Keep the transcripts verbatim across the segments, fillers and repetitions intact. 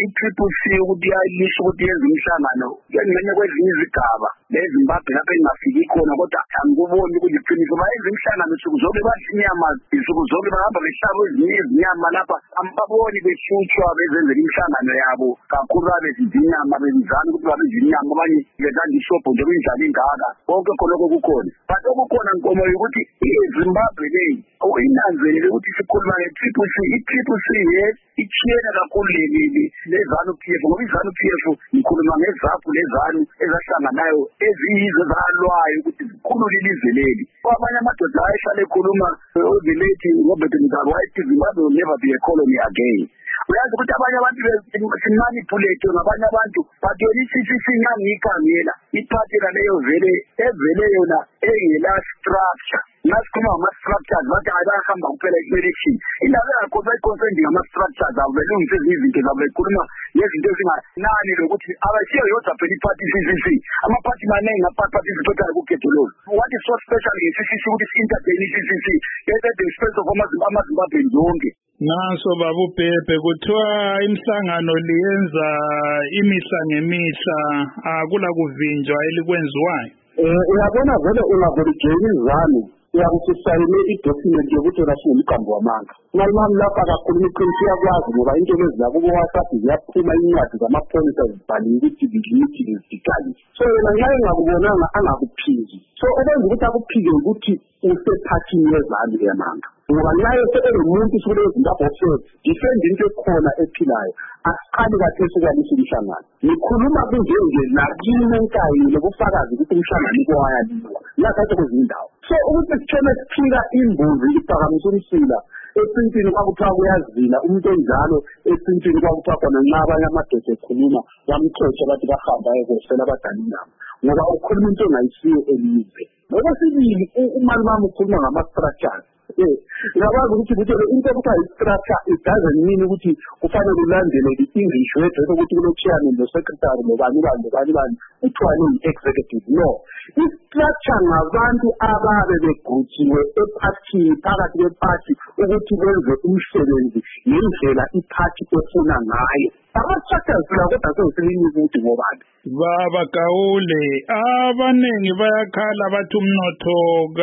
i-Triple C ukuthi yayilisho ukuthi yenza umhlangano ngengxenye kwezinye izigaba leZimbabwe lapho engafiki khona kodwa angikuboni ukuthi iqiniso bayenza umhlangano suku zonke bathi inyama isuku zonke bahamba behlaba ezinye izinyama lapha ambaboni behlutshwa bezenzela imihlangano yabo kakhulu abezidla inyama benzana ukuthi babedla inyama abanye bezanda ishopho nje kunjalo ingaka konke khonoko kukhona but okukhona nkomo ukuthi iZimbabwe leyi oyinanzelele ukuthi sikhuluma nge-Triple C i-Triple C yes ichiyena kakhulu leli lezanu P F ngoba izanu P F ikhuluma ngezaphu lezanu ezahlanganayo eziyizo zalwayo ukuthi zikhulule ilizwe leli kwabanye amadoda ayehlale ekhuluma ozilethi Robert Mugabe wayethi Zimbabwe will never be a colony again uyazi ukuthi abanye abantu simanipulate ngabanye abantu but yona i-C C C nqani ikhangela iphathi leyo vele evele yona engela structure nasikhuluma ngama-structures bathi ayahamba kuphela i-election indaba yakho bayiconcerned ngama-structures abo belungise ezinye izinto zabo bekhuluma ngezinto ezinganani lokuthi abasiyo yodwa phela iphathi i-C C C amaphathi maningi aparticipatayo kukhetho lolu what is so special nge-C C C ukuthi si-entertain i-C C C at the expense of amaZimbabweni zonke. Naso babu Pepe kuthiwa imihlangano liyenza imihla ngemihla akula kuvinjwa elikwenziwayo. Eh uyabona vele ungavolujeni izanu uyakusayine i-document yokuthi unashiya umqambo wamanga. Ngalami lapha kakhulu iqiniso yakwazi ngoba into lezi zabo ku-WhatsApp ziyaphuma incwadi zamapholisa zibhaliwe ukuthi bilimithi lezidikali. So yena nxa engakubonanga angakuphiki. So okwenza ukuthi akuphike ukuthi usephathini yezanu yamanga. Ngoba naye sebengumuntu sukule Zimbabwe office defend into ekhona ephilayo asiqali kathesi kwalisa umhlangano ngikhuluma kunjenje nakini enkayi lokufakazi ukuthi umhlangano kwayaliwa lakade kuzindawo so ukuthi sithene siphika imbuzi iphakamisa umsila esintini kwakuthiwa kuyazila umuntu onjalo esintini kwakuthiwa khona nxa abanye amadoda ekhuluma bamxotsha bathi bahamba ayekosela abadala inyama ngoba ukhuluma into ongayisiyo elizwe ngokwesibili umali wami ukhuluma ngama-structures eh ngiyakwazi ukuthi ukuthi into ekuthiwa i-structure it doesn't mean ukuthi kufanele ulandele i-English word ukuthi kulo-chairman no-secretary nobani bani nobani bani kuthiwa ne-executive no i-structure ngabantu ababe begrutsiwe ephathini phakathi kwephathi ukuthi benze umsebenzi ngendlela iphathi efuna ngayo ama-structures la kodwa sewuselinike ukuthi ngobani Baba Gaule abanengi bayakhala bathi umnotho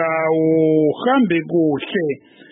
kawuhambi kuhle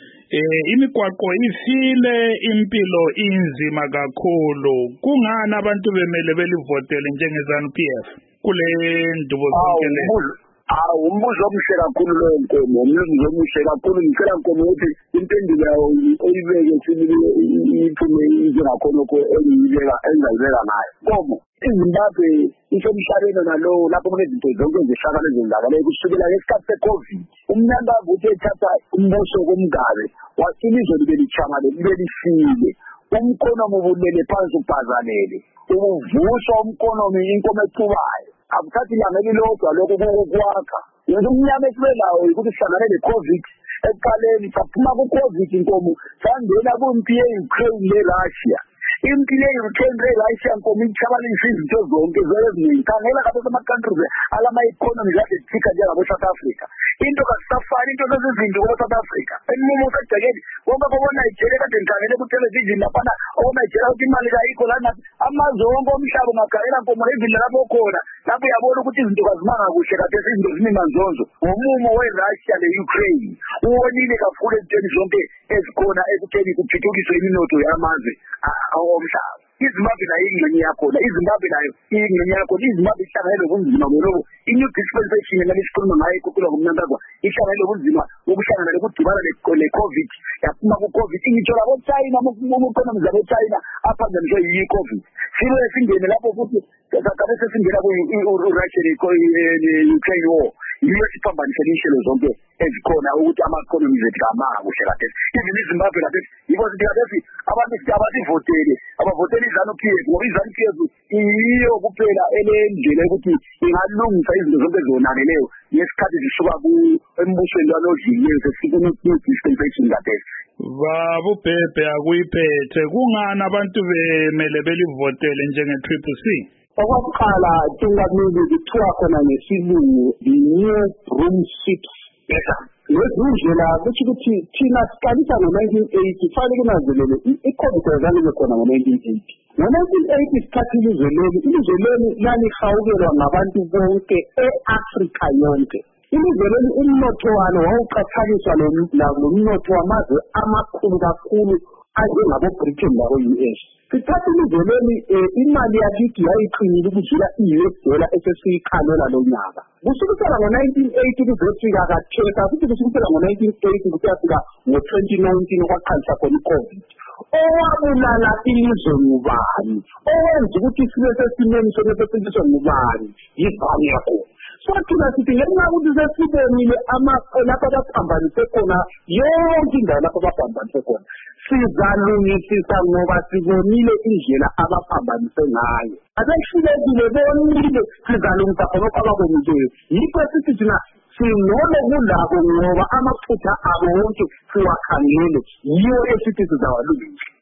eh imigwaqo ifile impilo inzima kakhulu kungani abantu bemele belivotele njengezanu P F kule ndubo zonke le awu umbuzo omuhle kakhulu lo nkomo umbuzo omuhle kakhulu ngicela nkomo ukuthi impendulo yawo oyibeke sibile iphume njengakhonoko engiyibeka engayibeka ngayo nkomo iZimbabwe isemhlabeni nalo lapho kunezinto zonke ezishaka lezindaba kusukela ngesikhathi se-COVID umnyango uthe ethatha umbuso komgabe wasilizwe libe lichama libe lifile umkhonomi ubulele phansi ubhazalele ubuvuswa umkhonomi inkomo ecubayo akuthathi ilanga elilodwa lokho kokwakha yenza umnyama esibelawo ukuthi sihlangane le-COVID ekuqaleni saphuma ku-COVID inkomo sangena kumpi ye-Ukraine le-Russia impi le-Ukraine le-Russia nkomo ichabalisa izinto zonke zeziningi khangela ngabe sama-countries alama-economy kade zithika njengabo-South Africa into kasisafani into zezizinto kobo-South Africa emumo usedekeni wonke kobo-Nigeria kade ngikhangele ku-television laphana obo-Nigeria ukuthi imali kayikho lana amazwe wonke omhlaba ungakhalela nkomo lezindlela lapho khona lapho uyabona ukuthi izinto kazimanga kuhle kade izinto zinemanzonzo ngomumo we-Russia le-Ukraine uwonile kakhulu ezintweni zonke ezikhona ekutheni kuthuthukiswe iminotho yamazwe omhlaba iZimbabwe nayo ingxenye yakhona iZimbabwe nayo ingxenye yakhona iZimbabwe ihlangane lobunzima ngoba i-new dispensation nalesikhuluma ngayo ikukhula ngomnantazwa ihlangane lobunzima ukuhlangana lokudibana le-COVID yaphuma ku-COVID ngitsho labo-China mu-economy zabo-China aphanjaniswe yi-COVID sibe singene lapho futhi kabe sesingena ku-Russia ne-Ukraine war yiyo siphambanise inhlelo zonke ezikhona ukuthi ama-economies ethu kamanga kuhle kade even iZimbabwe kade yibo sithi kade abantu abasivotele abavotele izanu P F ngoba izanu P F yiyo kuphela elendlela ukuthi ingalungisa izinto zonke zonakeleyo ngesikhathi zisuka embusweni lwalodlile sesifuna dispensation kade Babu Pepe akuyiphethe kungani abantu bemele belivotele njenge-Triple C okokuqala tingamili kuthiwa khona ngesilungu the new broom seat better Lezindlela kusho ukuthi thina siqalisa ngo-nineteen eighty kufanele kunanzelele i-COVID ayizange khona ngo-nineteen eighty. ngo-nineteen eighty sithatha ilizwe leli, ilizwe leli lalihawukelwa ngabantu bonke e-Afrika yonke. Ilizwe leli umnotho walo wawuqhathaniswa nomnotho wamazwe amakhulu kakhulu anjengabo-Britain labo-U S. Sithatha ilizwe leli imali yakithi yayiqinile ukudlula i-U S dollar esesiyikhalela lo nyaka. Kusukela ngo-nineteen eighty kuzofika katheka futhi kusukela ngo-nineteen eighty kuyafika ngo-twenty nineteen okwaqalisa khona i-COVID. Owabulala ilizwe ngubani? Owenza ukuthi sibe sesimeni sokusetshenziswa ngubani? Yibhani yakho. So thina sithi ngenxa yokuthi sesibonile lapho abaphambanise khona yonke indawo lapho abaphambanise khona, sizalungisisa ngoba sibonile indlela abaphambanise ngayo. Abehlulekile bonile sizalungisa khonokho ababonile. Yikho sithi thina sinolo kulabo ngoba amaphutha abo wonke siwakhangele, yiwo esithi sizawalungisa.